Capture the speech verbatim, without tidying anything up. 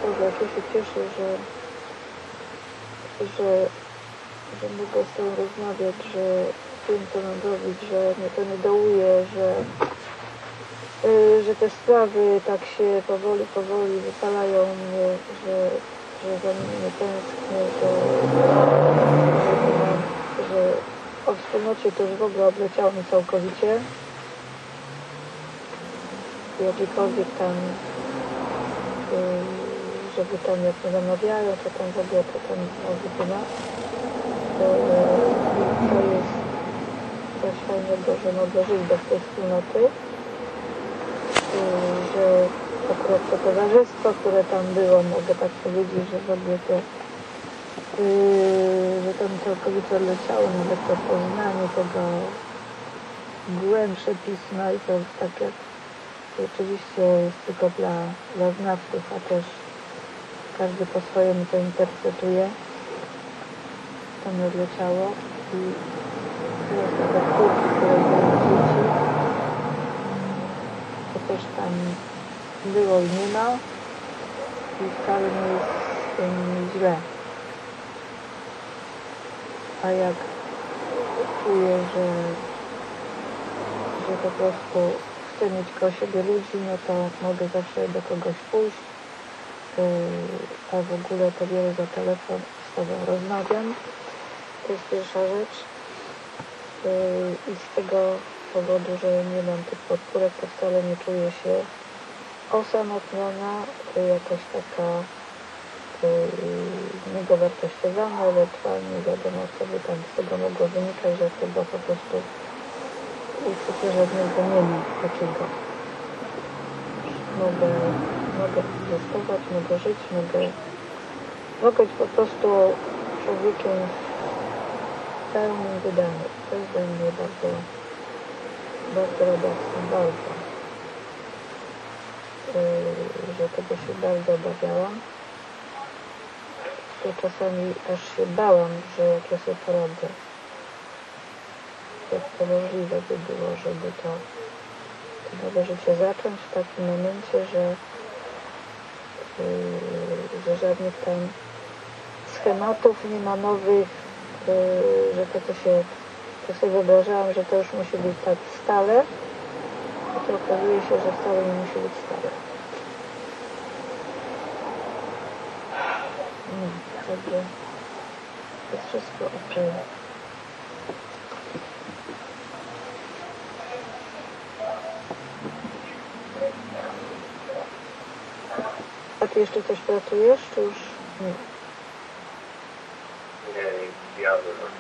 Boże, jak ja się cieszę, że, że, że mogę z tobą rozmawiać, że wiem, co mam robić, że mnie to nie dołuje, że, yy, że te sprawy tak się powoli, powoli wypalają mnie, że, że za nimi nie tęsknię, że, że, mam, że o wspólnocie to już w ogóle odleciało mi całkowicie. Jakikolwiek tam, yy, żeby tam jak nie zamawiają, to tam w ogóle to tam odbywa. To, yy, to jest coś fajnego, że mogę żyć bez tej wspólnoty, yy, że akurat to towarzystwo, które tam było, mogę tak powiedzieć, że w ogóle to yy, że to mi całkowicie odleciało, nawet to poznanie tego głębsze pisma i to tak jak oczywiście jest tylko dla, dla znawców, a też każdy po swojemu to interpretuje. To mi odleciało i jest taka kurs, które dla dzieci. To też tam było i nie ma i wcale nie jest z tym źle. A jak czuję, że, że po prostu chcę mieć koło siebie ludzi, no to mogę zawsze do kogoś pójść, yy, a w ogóle to biorę za telefon i z tobą rozmawiam. To jest pierwsza rzecz. Yy, I z tego powodu, że nie mam tych podpórek, to wcale nie czuję się osamotniona, yy, jakaś taka yy, niedowartościowana, ewentualnie nie wiadomo, co by tam z tego mogło wynikać, że tego po prostu uczucie żadnego nie ma takiego. Mogę, mogę egzystować, mogę żyć, mogę, mogę być po prostu człowiekiem w pełnym wydaniu. To jest dla mnie bardzo, bardzo radosne, bardzo. Yy, że tego się bardzo obawiałam. To czasami aż się bałam, że jak ja sobie poradzę, jak to możliwe by było, żeby to, to nowe życie zacząć w takim momencie, że, yy, że żadnych tam schematów nie ma nowych, yy, że to, co się, to sobie wyobrażałam, że to już musi być tak stale, a to okazuje się, że wcale nie musi być stale. No, także jest wszystko ok. A ty jeszcze coś pracujesz, czy już nie? Nie, ja